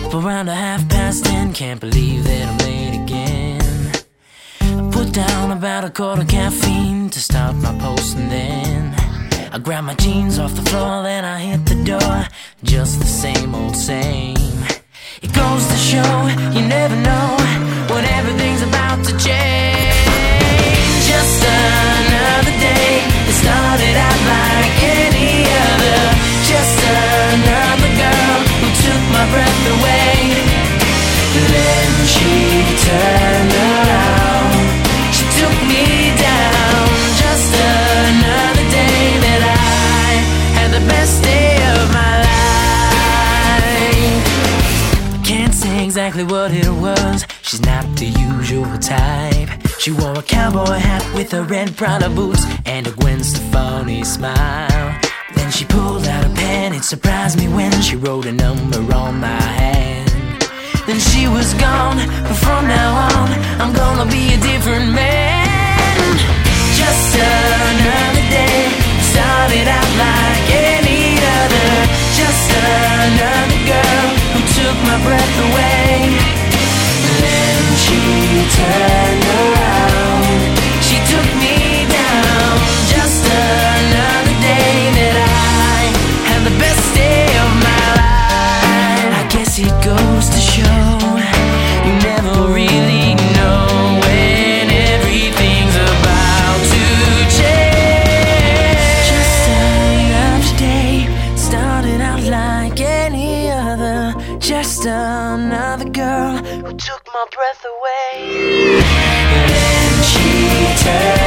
Up around 10:30, can't believe that I'm late again. I put down about a quart of caffeine to start my post, and then I grab my jeans off the floor, then I hit the door. Just the same old same. It goes to show, you never know when everything's about to change. Just another day, it started out like any other. Just another girl who took my breath away. Then she turned around, she took me down. Just another day that I had the best day of my life. Can't say exactly what it was, she's not the usual type. She wore a cowboy hat with her red Prada boots and a Gwen Stefani smile. Then she pulled out a pen, it surprised me when she wrote a number on my hand. Then she was gone, but from now on I'm gonna be a different man. Just another day, started out like any other. Just another girl who took my breath away. Then she turned around, she took me down. Just another day that I had the best day of my life. I guess it goes to show, you never really know when everything's about to change. Just another day, started out like any other. Just another girl who took my breath away. Then she turned